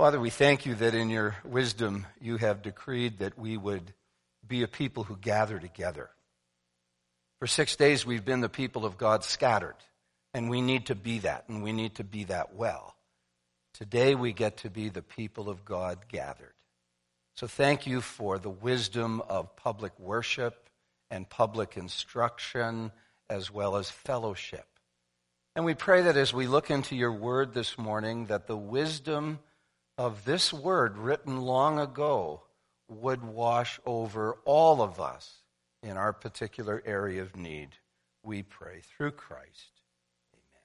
Father, we thank you that in your wisdom you have decreed that we would be a people who gather together. For 6 days we've been the people of God scattered, and we need to be that, and we need to be that well. Today we get to be the people of God gathered. So thank you for the wisdom of public worship and public instruction as well as fellowship. And we pray that as we look into your word this morning, that the wisdom of this word written long ago would wash over all of us in our particular area of need. We pray through Christ. Amen.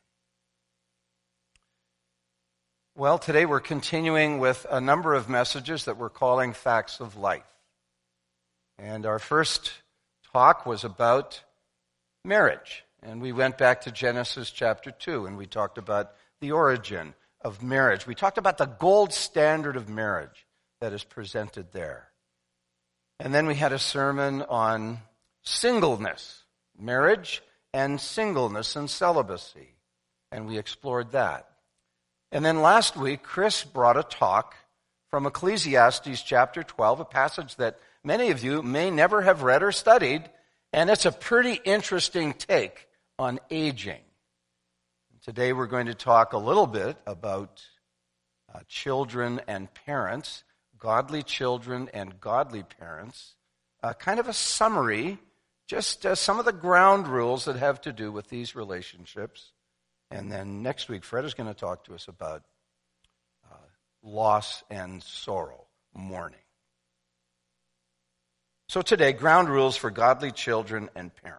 Well, today we're continuing with a number of messages that we're calling Facts of Life. And our first talk was about marriage. And we went back to Genesis chapter 2, and we talked about the origin of marriage. We talked about the gold standard of marriage that is presented there. And then we had a sermon on singleness, marriage and singleness and celibacy. And we explored that. And then last week, Chris brought a talk from Ecclesiastes chapter 12, a passage that many of you may never have read or studied, and it's a pretty interesting take on aging. Today we're going to talk a little bit about children and parents, godly children and godly parents, kind of a summary, just some of the ground rules that have to do with these relationships. And then next week, Fred is going to talk to us about loss and sorrow, mourning. So today, ground rules for godly children and parents.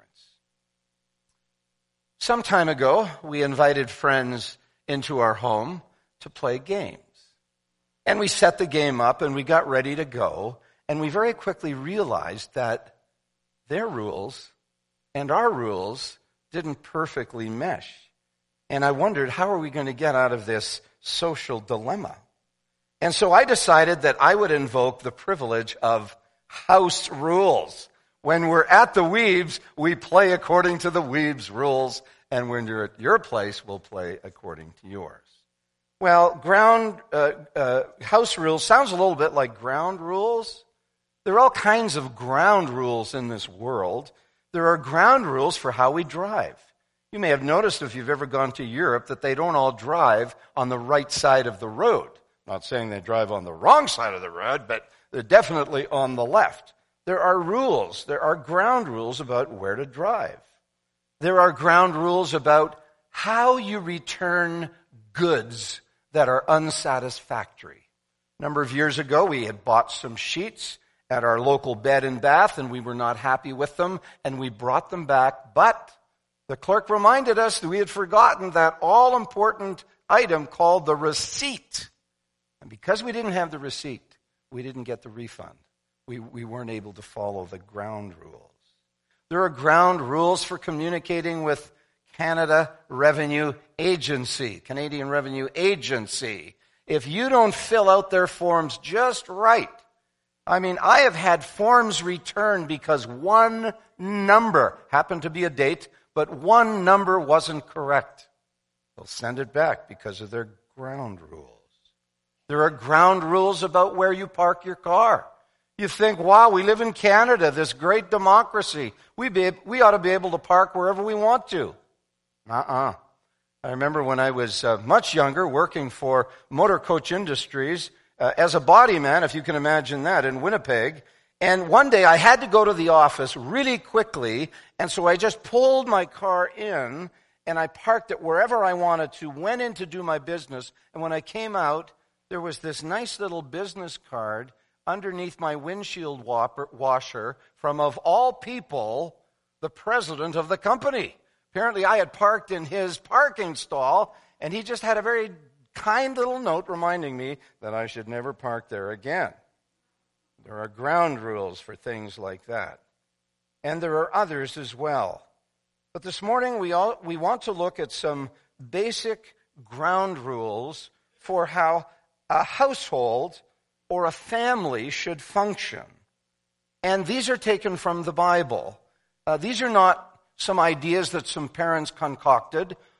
Some time ago, we invited friends into our home to play games. And we set the game up and we got ready to go. And we very quickly realized that their rules and our rules didn't perfectly mesh. And I wondered, how are we going to get out of this social dilemma? And so I decided that I would invoke the privilege of house rules. When we're at the Weebs, we play according to the Weebs rules, and when you're at your place, we'll play according to yours. Well, house rules sounds a little bit like ground rules. There are all kinds of ground rules in this world. There are ground rules for how we drive. You may have noticed if you've ever gone to Europe that they don't all drive on the right side of the road. Not saying they drive on the wrong side of the road, but they're definitely on the left. There are rules. There are ground rules about where to drive. There are ground rules about how you return goods that are unsatisfactory. A number of years ago, we had bought some sheets at our local bed and bath, and we were not happy with them, and we brought them back. But the clerk reminded us that we had forgotten that all-important item called the receipt. And because we didn't have the receipt, we didn't get the refund. We weren't able to follow the ground rules. There are ground rules for communicating with Canadian Revenue Agency. If you don't fill out their forms just right, I have had forms returned because one number happened to be a date, but one number wasn't correct. They'll send it back because of their ground rules. There are ground rules about where you park your car. You think, wow, we live in Canada, this great democracy. We ought to be able to park wherever we want to. I remember when I was much younger, working for Motor Coach Industries as a body man, if you can imagine that, in Winnipeg. And one day I had to go to the office really quickly, and so I just pulled my car in, and I parked it wherever I wanted to, went in to do my business, and when I came out, there was this nice little business card underneath my windshield washer from, of all people, the president of the company. Apparently I had parked in his parking stall, and he just had a very kind little note reminding me that I should never park there again. There are ground rules for things like that. And there are others as well. But this morning we want to look at some basic ground rules for how a household or a family should function. And these are taken from the Bible. These are not some ideas that some parents concocted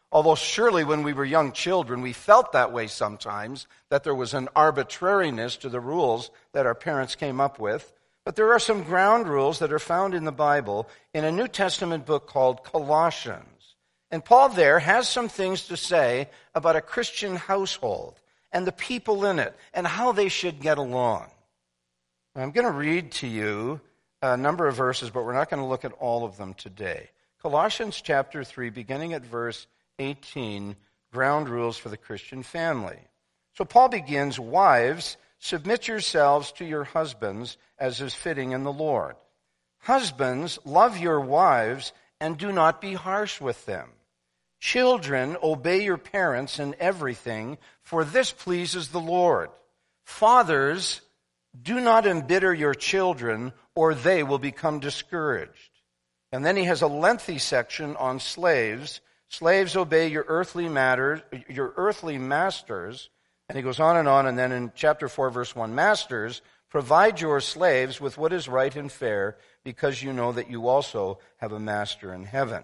Although surely when we were young children, we felt that way sometimes, that there was an arbitrariness to the rules that our parents came up with. But there are some ground rules that are found in the Bible in a New Testament book called Colossians. And Paul there has some things to say about a Christian household and the people in it and how they should get along. I'm going to read to you a number of verses, but we're not going to look at all of them today. Colossians chapter 3, beginning at verse 18, ground rules for the Christian family. So Paul begins, "Wives, submit yourselves to your husbands as is fitting in the Lord. Husbands, love your wives and do not be harsh with them. Children, obey your parents in everything, for this pleases the Lord. Fathers, do not embitter your children, or they will become discouraged." And then he has a lengthy section on slaves. "Slaves, obey your earthly masters." And he goes on, and then in chapter 4, verse 1, "Masters, provide your slaves with what is right and fair, because you know that you also have a master in heaven."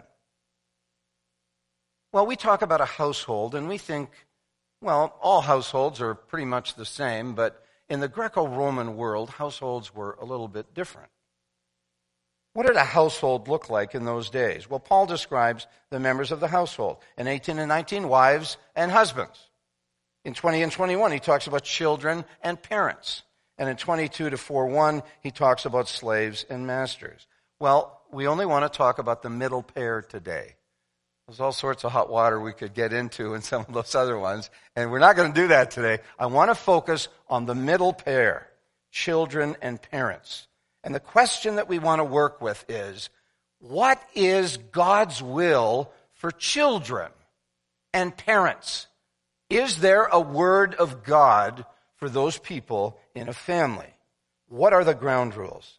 Well, we talk about a household, and we think, well, all households are pretty much the same, but in the Greco-Roman world, households were a little bit different. What did a household look like in those days? Well, Paul describes the members of the household. In 18 and 19, wives and husbands. In 20 and 21, he talks about children and parents. And in 22 to 4:1, he talks about slaves and masters. Well, we only want to talk about the middle pair today. There's all sorts of hot water we could get into in some of those other ones, and we're not going to do that today. I want to focus on the middle pair, children and parents. And the question that we want to work with is, what is God's will for children and parents? Is there a word of God for those people in a family? What are the ground rules?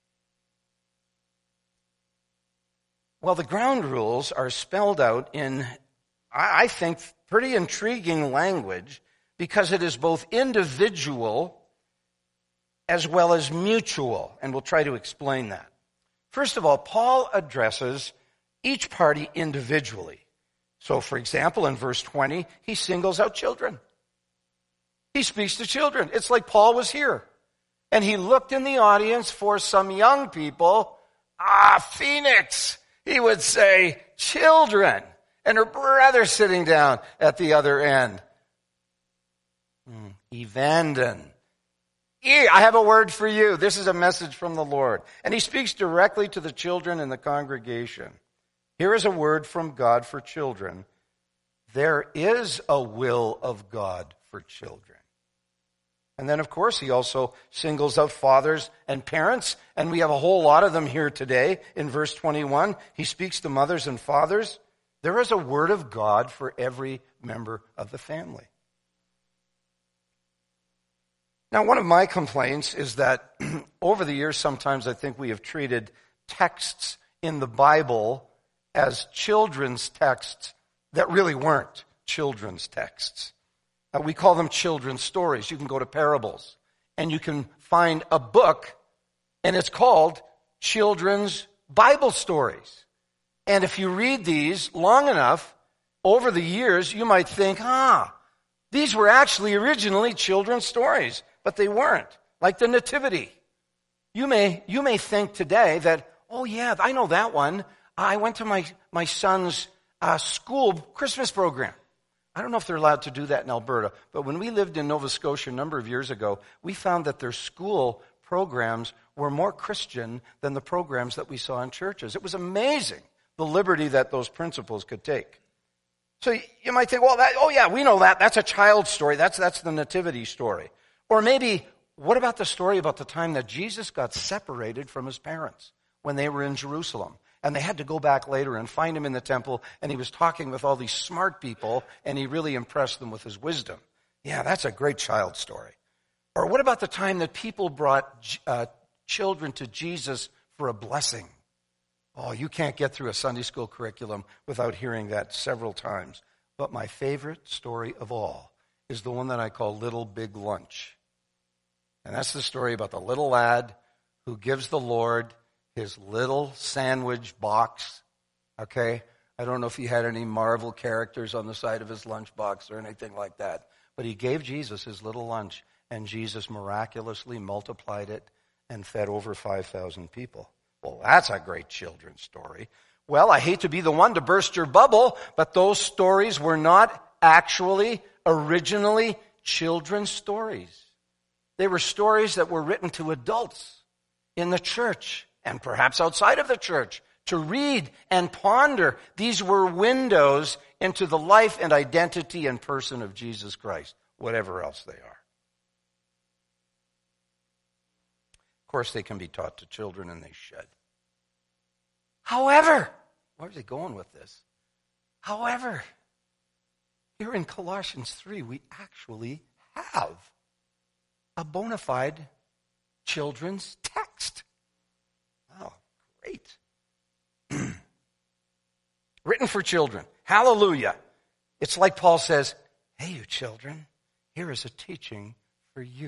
Well, the ground rules are spelled out in, I think, pretty intriguing language, because it is both individual as well as mutual, and we'll try to explain that. First of all, Paul addresses each party individually. So, for example, in verse 20, he singles out children. He speaks to children. It's like Paul was here, and he looked in the audience for some young people. Phoenix! He would say, children, and her brother sitting down at the other end. Evandon. I have a word for you. This is a message from the Lord. And he speaks directly to the children in the congregation. Here is a word from God for children. There is a will of God for children. And then, of course, he also singles out fathers and parents, and we have a whole lot of them here today. In verse 21, he speaks to mothers and fathers. There is a word of God for every member of the family. Now, one of my complaints is that over the years, sometimes I think we have treated texts in the Bible as children's texts that really weren't children's texts. We call them children's stories. You can go to parables, and you can find a book, and it's called Children's Bible Stories. And if you read these long enough, over the years, you might think, these were actually originally children's stories. But they weren't, like the Nativity. You may think today that, oh yeah, I know that one. I went to my son's school Christmas program. I don't know if they're allowed to do that in Alberta, but when we lived in Nova Scotia a number of years ago, we found that their school programs were more Christian than the programs that we saw in churches. It was amazing, the liberty that those principals could take. So you might think, well, we know that. That's a child's story. That's the Nativity story. Or maybe, what about the story about the time that Jesus got separated from his parents when they were in Jerusalem? And they had to go back later and find him in the temple, and he was talking with all these smart people, and he really impressed them with his wisdom. Yeah, that's a great child story. Or what about the time that people brought children to Jesus for a blessing? Oh, you can't get through a Sunday school curriculum without hearing that several times. But my favorite story of all is the one that I call Little Big Lunch. And that's the story about the little lad who gives the Lord his little sandwich box, I don't know if he had any Marvel characters on the side of his lunchbox or anything like that. But he gave Jesus his little lunch, and Jesus miraculously multiplied it and fed over 5,000 people. Well, that's a great children's story. Well, I hate to be the one to burst your bubble, but those stories were not actually originally children's stories. They were stories that were written to adults in the church and perhaps outside of the church to read and ponder. These were windows into the life and identity and person of Jesus Christ, whatever else they are. Of course, they can be taught to children, and they should. However, where's he going with this? However, here in Colossians 3, we actually have a bona fide children's text. Oh, great. Written for children. Hallelujah. It's like Paul says, hey, you children, here is a teaching for you.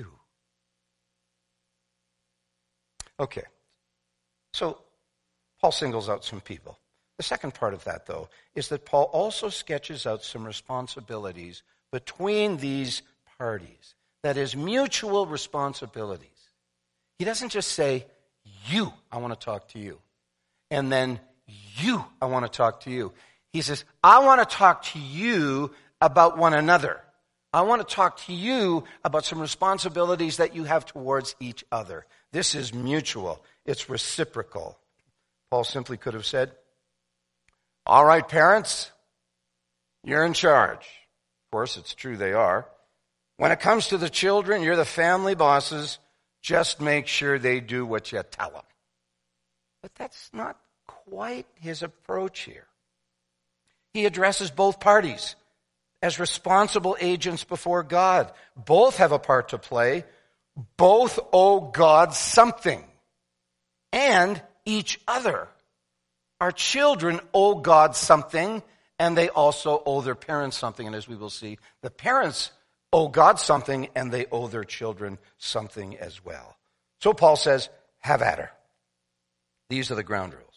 Okay. So, Paul singles out some people. The second part of that, though, is that Paul also sketches out some responsibilities between these parties. That is, mutual responsibilities. He doesn't just say, you, I want to talk to you. And then, you, I want to talk to you. He says, I want to talk to you about one another. I want to talk to you about some responsibilities that you have towards each other. This is mutual. It's reciprocal. Paul simply could have said, all right, parents, you're in charge. Of course, it's true they are. When it comes to the children, you're the family bosses. Just make sure they do what you tell them. But that's not quite his approach here. He addresses both parties as responsible agents before God. Both have a part to play. Both owe God something. And each other. Our children owe God something, and they also owe their parents something. And as we will see, the parents owe God something, and they owe their children something as well. So Paul says, have at her. These are the ground rules.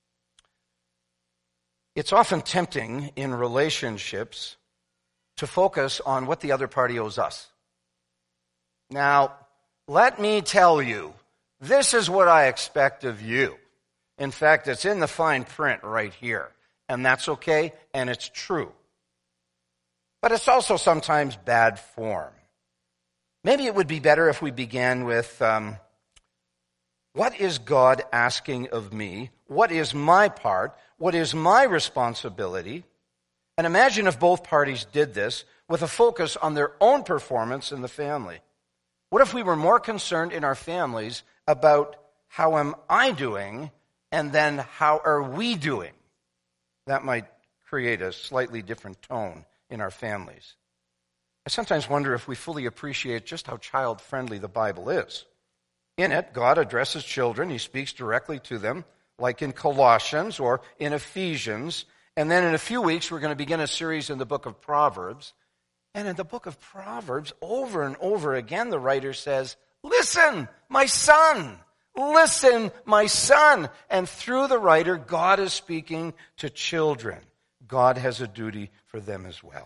It's often tempting in relationships to focus on what the other party owes us. Now, let me tell you, this is what I expect of you. In fact, it's in the fine print right here. And that's okay, and it's true. But it's also sometimes bad form. Maybe it would be better if we began with, what is God asking of me? What is my part? What is my responsibility? And imagine if both parties did this with a focus on their own performance in the family. What if we were more concerned in our families about how am I doing and then how are we doing? That might create a slightly different tone in our families. I sometimes wonder if we fully appreciate just how child-friendly the Bible is. In it, God addresses children. He speaks directly to them, like in Colossians or in Ephesians. And then in a few weeks, we're going to begin a series in the book of Proverbs. And in the book of Proverbs, over and over again, the writer says, listen, my son. Listen, my son. And through the writer, God is speaking to children. God has a duty for them as well.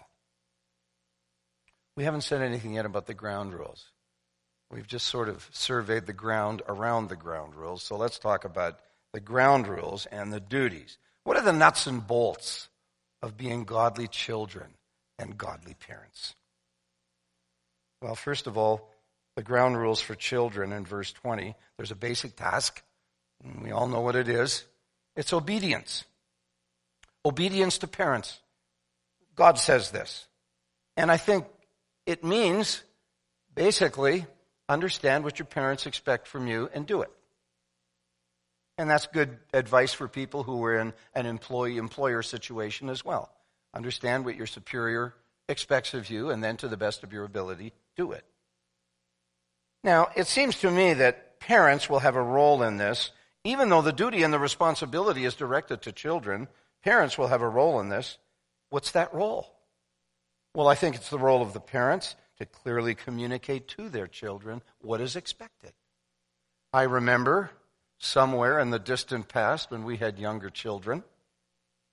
We haven't said anything yet about the ground rules. We've just sort of surveyed the ground around the ground rules. So let's talk about the ground rules and the duties. What are the nuts and bolts of being godly children and godly parents? Well, first of all, the ground rules for children in verse 20. There's a basic task, and we all know what it is. It's obedience. Obedience to parents. God says this. And I think it means, basically, understand what your parents expect from you and do it. And that's good advice for people who are in an employee-employer situation as well. Understand what your superior expects of you, and then to the best of your ability, do it. Now, it seems to me that parents will have a role in this. Even though the duty and the responsibility is directed to children, parents will have a role in this. What's that role? Well, I think it's the role of the parents to clearly communicate to their children what is expected. I remember somewhere in the distant past when we had younger children,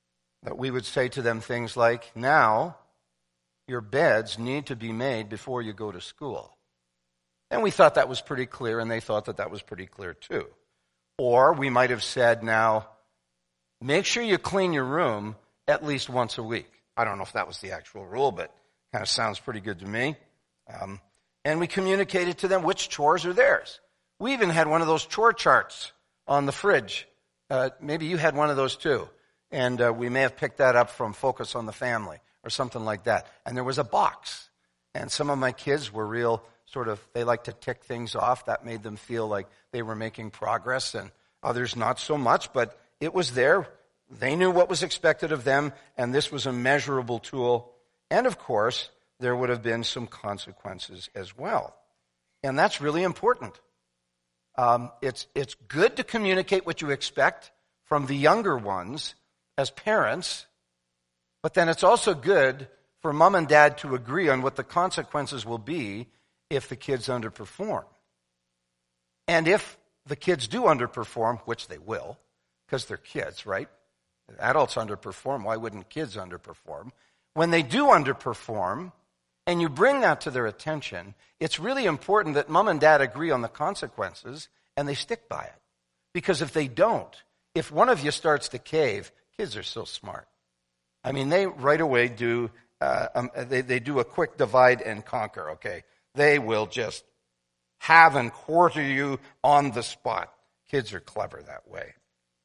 that we would say to them things like, now, your beds need to be made before you go to school. And we thought that was pretty clear, and they thought that that was pretty clear too. Or we might have said, now, make sure you clean your room at least once a week. I don't know if that was the actual rule, but kind of sounds pretty good to me. And we communicated to them which chores are theirs. We even had one of those chore charts on the fridge. Maybe you had one of those too. And we may have picked that up from Focus on the Family or something like that. And there was a box. And some of my kids were real they like to tick things off. That made them feel like they were making progress, and others not so much. But it was there. They knew what was expected of them, and this was a measurable tool. And of course, there would have been some consequences as well. And that's really important. It's good to communicate what you expect from the younger ones as parents, but then it's also good for mom and dad to agree on what the consequences will be if the kids underperform. And if the kids do underperform, which they will, because they're kids, right? Adults underperform, why wouldn't kids underperform? When they do underperform, and you bring that to their attention, it's really important that mom and dad agree on the consequences and they stick by it. Because if they don't, if one of you starts to cave, kids are so smart. I mean, they right away do, they do a quick divide and conquer, okay? They will just have and quarter you on the spot. Kids are clever that way.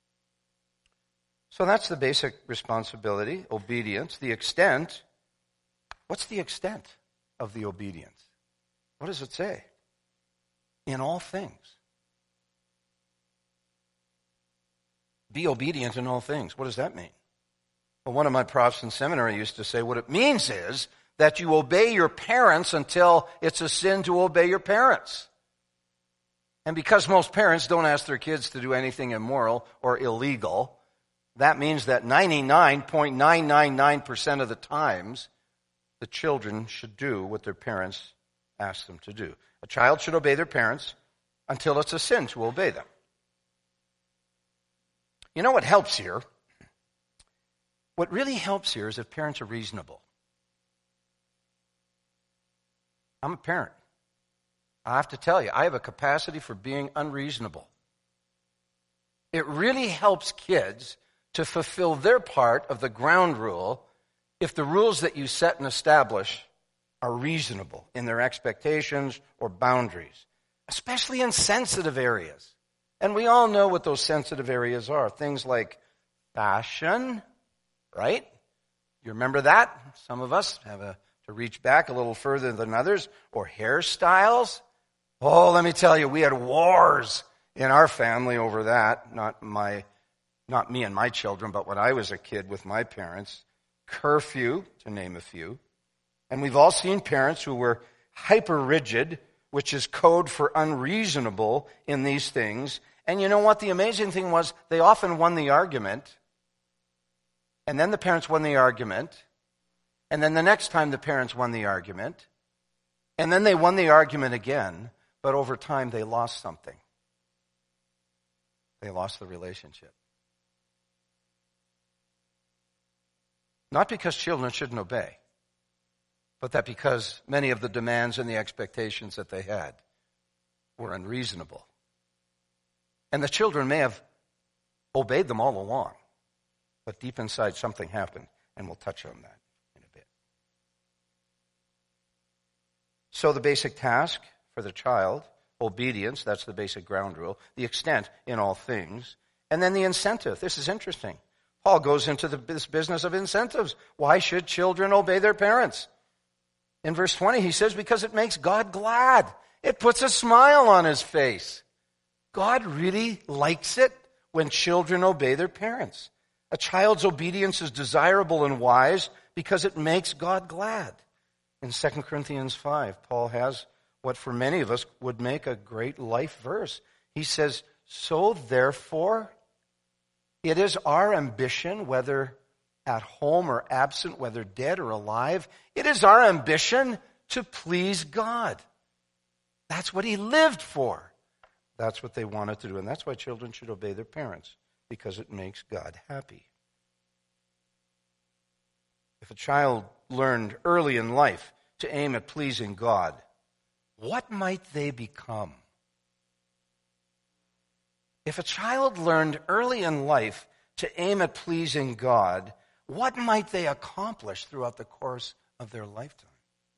So that's the basic responsibility, obedience. The extent, what's the extent of the obedience? What does it say? In all things. Be obedient in all things. What does that mean? Well, one of my profs in seminary used to say what it means is that you obey your parents until it's a sin to obey your parents. And because most parents don't ask their kids to do anything immoral or illegal, that means that 99.999% of the times, the children should do what their parents ask them to do. A child should obey their parents until it's a sin to obey them. You know what helps here? What really helps here is if parents are reasonable. I'm a parent. I have to tell you, I have a capacity for being unreasonable. It really helps kids to fulfill their part of the ground rule if the rules that you set and establish are reasonable in their expectations or boundaries, especially in sensitive areas. And we all know what those sensitive areas are. Things like fashion, right? You remember that? Some of us have to reach back a little further than others. Or hairstyles. Oh, let me tell you, we had wars in our family over that. Not me and my children, but when I was a kid with my parents. Curfew, to name a few. And we've all seen parents who were hyper-rigid, which is code for unreasonable in these things. And you know what? The amazing thing was they often won the argument. And then the parents won the argument. And then the next time the parents won the argument. And then they won the argument again. But over time they lost something. They lost the relationship. Not because children shouldn't obey, but that because many of the demands and the expectations that they had were unreasonable. And the children may have obeyed them all along, but deep inside something happened, and we'll touch on that in a bit. So the basic task for the child, obedience, that's the basic ground rule, the extent in all things, and then the incentive. This is interesting. Paul goes into this business of incentives. Why should children obey their parents? In verse 20, he says, because it makes God glad. It puts a smile on his face. God really likes it when children obey their parents. A child's obedience is desirable and wise because it makes God glad. In 2 Corinthians 5, Paul has what for many of us would make a great life verse. He says, so therefore, it is our ambition, whether at home or absent, whether dead or alive, it is our ambition to please God. That's what he lived for. That's what they wanted to do. And that's why children should obey their parents, because it makes God happy. If a child learned early in life to aim at pleasing God, what might they become? If a child learned early in life to aim at pleasing God, what might they accomplish throughout the course of their lifetime?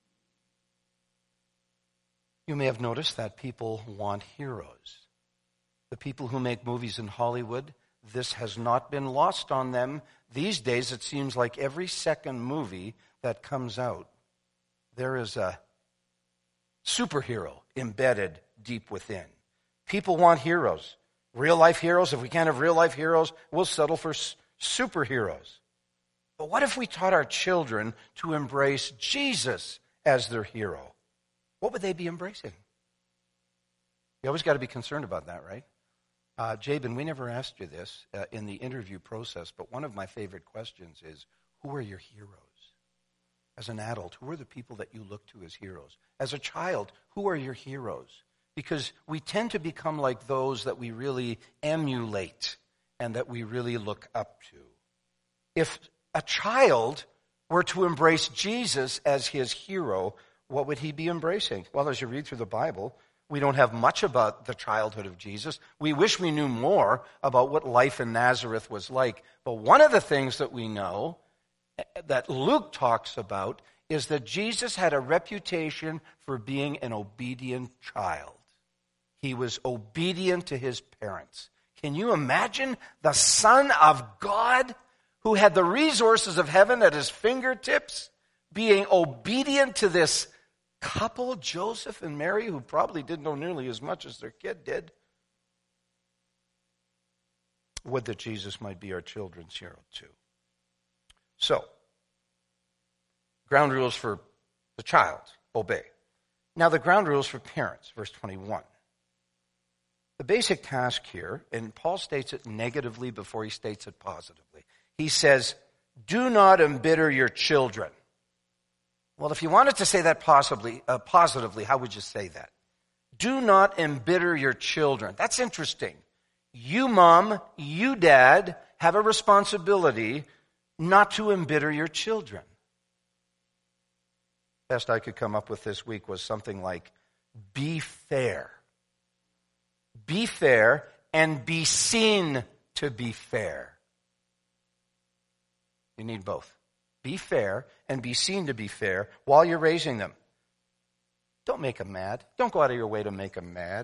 You may have noticed that people want heroes. The people who make movies in Hollywood, this has not been lost on them. These days, it seems like every second movie that comes out, there is a superhero embedded deep within. People want heroes. Real-life heroes. If we can't have real-life heroes, we'll settle for superheroes. But what if we taught our children to embrace Jesus as their hero? What would they be embracing? You always got to be concerned about that, right? Jabin, we never asked you this in the interview process, but one of my favorite questions is, who are your heroes? As an adult, who are the people that you look to as heroes? As a child, who are your heroes? Because we tend to become like those that we really emulate and that we really look up to. If a child were to embrace Jesus as his hero, what would he be embracing? Well, as you read through the Bible, we don't have much about the childhood of Jesus. We wish we knew more about what life in Nazareth was like. But one of the things that we know that Luke talks about is that Jesus had a reputation for being an obedient child. He was obedient to his parents. Can you imagine the Son of God who had the resources of heaven at his fingertips being obedient to this couple, Joseph and Mary, who probably didn't know nearly as much as their kid did? Would that Jesus might be our children's hero too. So, ground rules for the child, obey. Now the ground rules for parents, verse 21. The basic task here, and Paul states it negatively before he states it positively. He says, do not embitter your children. Well, if you wanted to say that positively, how would you say that? Do not embitter your children. That's interesting. You, mom, you, dad, have a responsibility not to embitter your children. Best I could come up with this week was something like, be fair. Be fair and be seen to be fair. You need both. Be fair and be seen to be fair while you're raising them. Don't make them mad. Don't go out of your way to make them mad.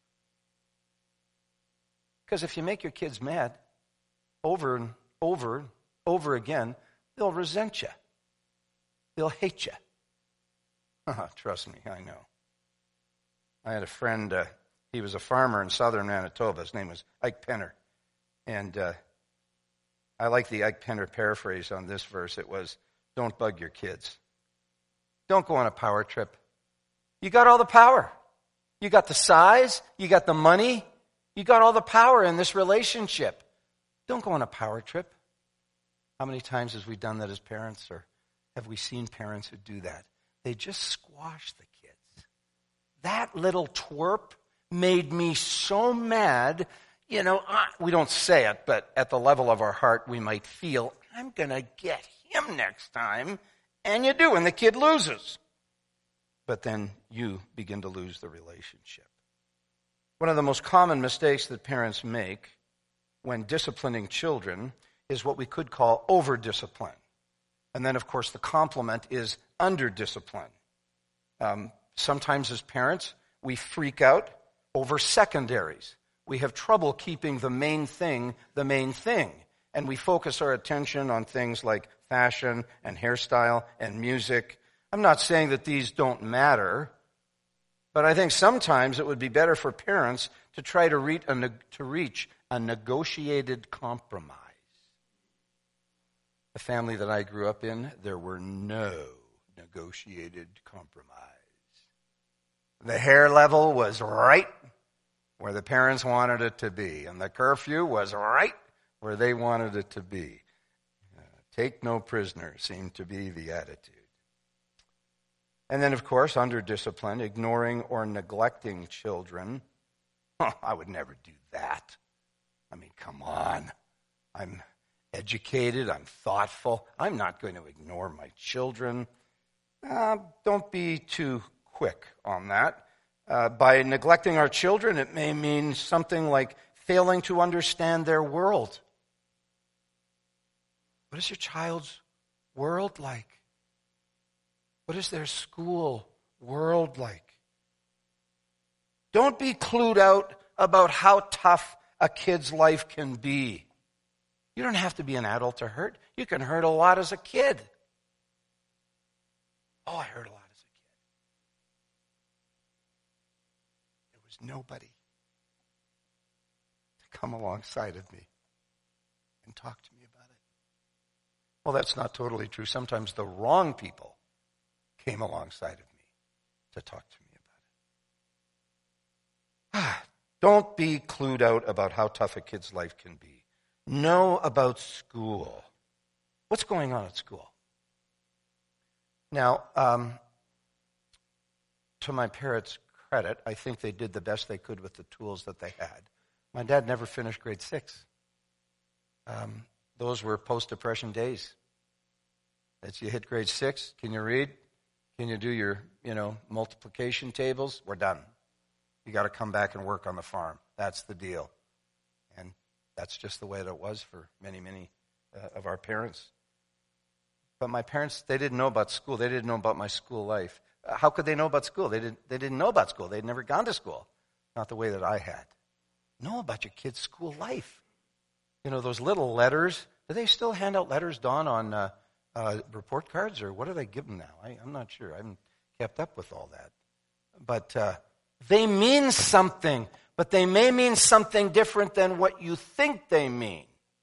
Because if you make your kids mad over and over and over again, they'll resent you. They'll hate you. Trust me, I know. I had a friend, he was a farmer in southern Manitoba. His name was Ike Penner. And I like the Ike Penner paraphrase on this verse. It was, don't bug your kids. Don't go on a power trip. You got all the power. You got the size. You got the money. You got all the power in this relationship. Don't go on a power trip. How many times have we done that as parents, or have we seen parents who do that? They just squash the kids. That little twerp made me so mad. You know, we don't say it, but at the level of our heart, we might feel, I'm going to get him next time. And you do, and the kid loses. But then you begin to lose the relationship. One of the most common mistakes that parents make when disciplining children is what we could call over-discipline. And then, of course, the complement is under-discipline. Sometimes as parents, we freak out over secondaries. We have trouble keeping the main thing, and we focus our attention on things like fashion and hairstyle and music. I'm not saying that these don't matter, but I think sometimes it would be better for parents to try to reach a negotiated compromise. The family that I grew up in, there were no negotiated compromise. The hair level was right where the parents wanted it to be, and the curfew was right where they wanted it to be. Take no prisoner seemed to be the attitude. And then, of course, under discipline, ignoring or neglecting children. I would never do that. I mean, come on. I'm educated, I'm thoughtful. I'm not going to ignore my children. Don't be too quick on that. By neglecting our children, it may mean something like failing to understand their world. What is your child's world like? What is their school world like? Don't be clued out about how tough a kid's life can be. You don't have to be an adult to hurt. You can hurt a lot as a kid. Oh, I hurt a lot as a kid. There was nobody to come alongside of me and talk to me about it. Well, that's not totally true. Sometimes the wrong people came alongside of me to talk to me about it. Don't be clued out about how tough a kid's life can be. Know about school. What's going on at school? Now, to my parents' credit, I think they did the best they could with the tools that they had. My dad never finished grade 6. Those were post-Depression days. As you hit grade 6, can you read? Can you do your, multiplication tables? We're done. You got to come back and work on the farm. That's the deal. And that's just the way that it was for many, many of our parents. But my parents, they didn't know about school. They didn't know about my school life. How could they know about school? They didn't know about school. They'd never gone to school. Not the way that I had. Know about your kid's school life. Those little letters. Do they still hand out letters, Dawn, on report cards? Or what do they give them now? I'm not sure. I haven't kept up with all that. But they mean something. But they may mean something different than what you think they mean.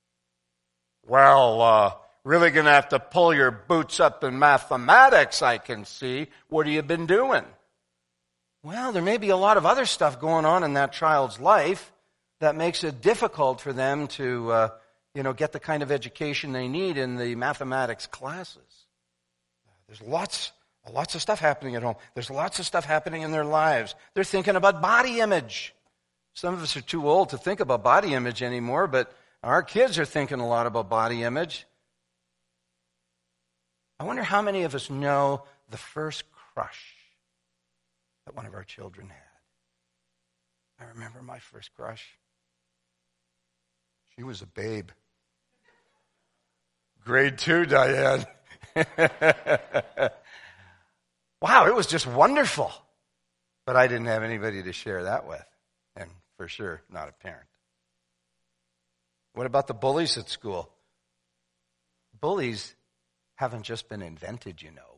Well, really going to have to pull your boots up in mathematics, I can see. What have you been doing? Well, there may be a lot of other stuff going on in that child's life that makes it difficult for them to, get the kind of education they need in the mathematics classes. There's lots of stuff happening at home. There's lots of stuff happening in their lives. They're thinking about body image. Some of us are too old to think about body image anymore, but our kids are thinking a lot about body image. I wonder how many of us know the first crush that one of our children had. I remember my first crush. She was a babe. Grade 2, Diane. Wow, it was just wonderful. But I didn't have anybody to share that with. And for sure, not a parent. What about the bullies at school? Bullies haven't just been invented,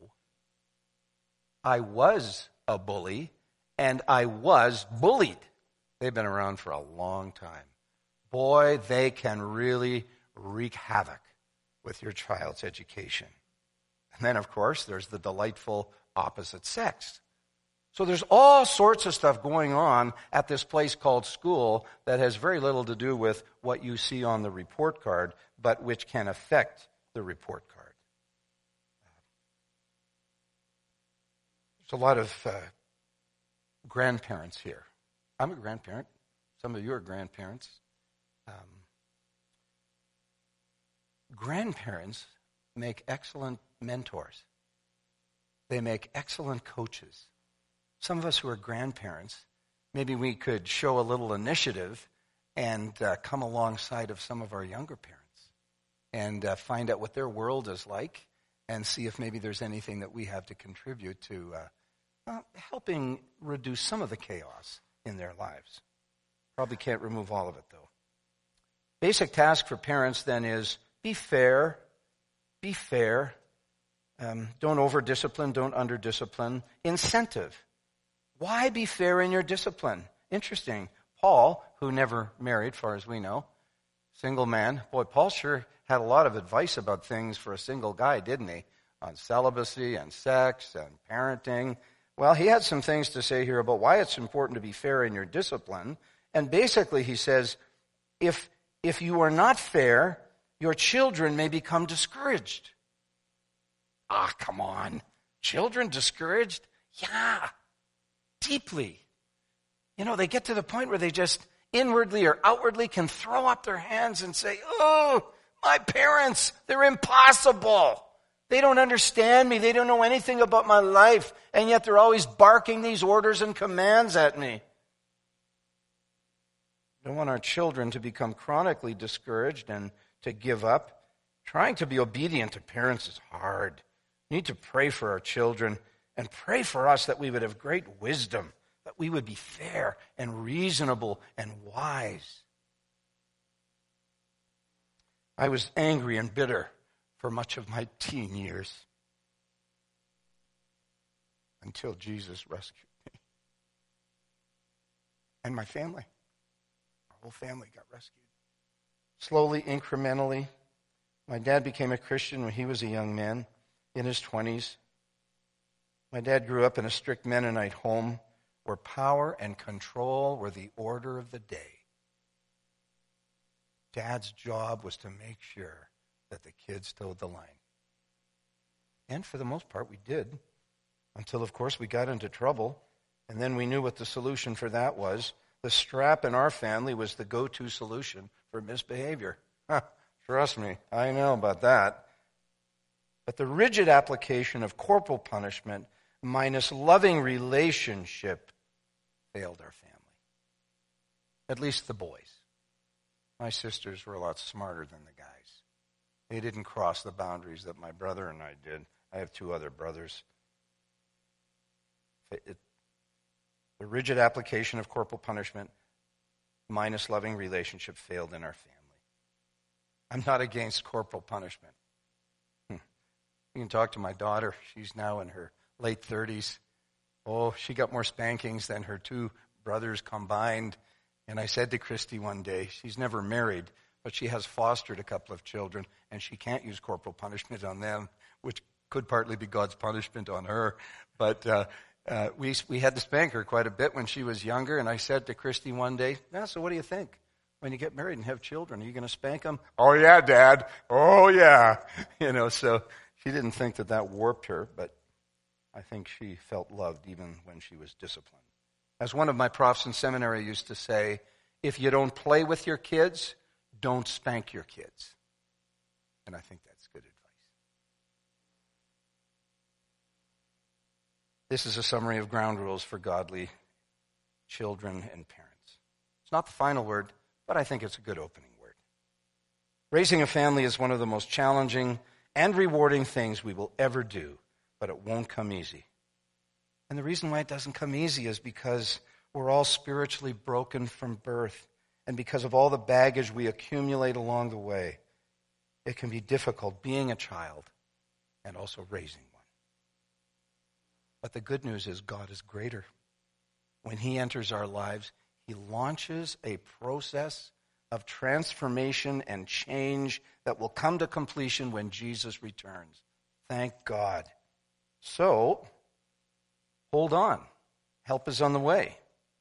I was a bully, and I was bullied. They've been around for a long time. Boy, they can really wreak havoc with your child's education. And then, of course, there's the delightful opposite sex. So there's all sorts of stuff going on at this place called school that has very little to do with what you see on the report card, but which can affect the report card. There's a lot of grandparents here. I'm a grandparent. Some of you are grandparents. Grandparents make excellent mentors. They make excellent coaches. Some of us who are grandparents, maybe we could show a little initiative and come alongside of some of our younger parents and find out what their world is like and see if maybe there's anything that we have to contribute to helping reduce some of the chaos in their lives. Probably can't remove all of it, though. Basic task for parents, then, is be fair. Be fair. Don't over-discipline. Don't under-discipline. Incentive. Why be fair in your discipline? Interesting. Paul, who never married, far as we know, single man. Boy, Paul sure had a lot of advice about things for a single guy, didn't he? On celibacy and sex and parenting. Well, he had some things to say here about why it's important to be fair in your discipline. And basically he says, if you are not fair, your children may become discouraged. Come on. Children discouraged? Yeah, deeply. They get to the point where they just inwardly or outwardly can throw up their hands and say, oh, My parents, they're impossible. They don't understand me. They don't know anything about my life. And yet they're always barking these orders and commands at me. We don't want our children to become chronically discouraged and to give up. Trying to be obedient to parents is hard. We need to pray for our children and pray for us that we would have great wisdom, that we would be fair and reasonable and wise. I was angry and bitter for much of my teen years until Jesus rescued me. And my family, our whole family got rescued. Slowly, incrementally, my dad became a Christian when he was a young man in his 20s. My dad grew up in a strict Mennonite home where power and control were the order of the day. Dad's job was to make sure that the kids towed the line. And for the most part, we did. Until, of course, we got into trouble. And then we knew what the solution for that was. The strap in our family was the go-to solution for misbehavior. Trust me, I know about that. But the rigid application of corporal punishment minus loving relationship failed our family. At least the boys. My sisters were a lot smarter than the guys. They didn't cross the boundaries that my brother and I did. I have 2 other brothers. The rigid application of corporal punishment minus loving relationship failed in our family. I'm not against corporal punishment. You can talk to my daughter. She's now in her late 30s. Oh, she got more spankings than her 2 brothers combined. And I said to Christy one day, she's never married, but she has fostered a couple of children, and she can't use corporal punishment on them, which could partly be God's punishment on her. But we had to spank her quite a bit when she was younger, and I said to Christy one day, so what do you think? When you get married and have children, are you going to spank them? Oh, yeah, Dad. Oh, yeah. So she didn't think that warped her, but I think she felt loved even when she was disciplined. As one of my profs in seminary used to say, if you don't play with your kids, don't spank your kids. And I think that's good advice. This is a summary of ground rules for godly children and parents. It's not the final word, but I think it's a good opening word. Raising a family is one of the most challenging and rewarding things we will ever do, but it won't come easy. And the reason why it doesn't come easy is because we're all spiritually broken from birth, and because of all the baggage we accumulate along the way. It can be difficult being a child and also raising one. But the good news is God is greater. When He enters our lives, He launches a process of transformation and change that will come to completion when Jesus returns. Thank God. So, hold on. Help is on the way.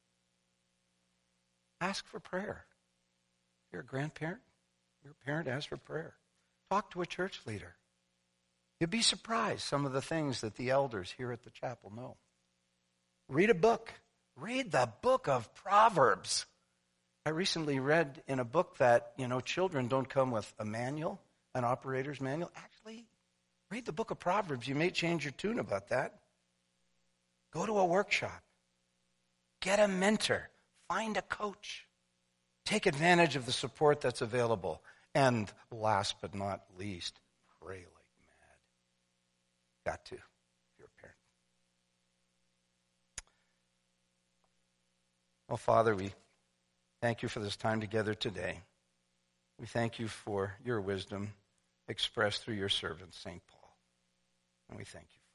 Ask for prayer. If you're a grandparent, you're a parent, ask for prayer. Talk to a church leader. You'll be surprised some of the things that the elders here at the chapel know. Read a book. Read the book of Proverbs. I recently read in a book that, children don't come with a manual, an operator's manual. Actually, read the book of Proverbs. You may change your tune about that. Go to a workshop. Get a mentor. Find a coach. Take advantage of the support that's available. And last but not least, pray like mad. Got to, if you're a parent. Oh, Father, we thank you for this time together today. We thank you for your wisdom expressed through your servant, St. Paul. And we thank you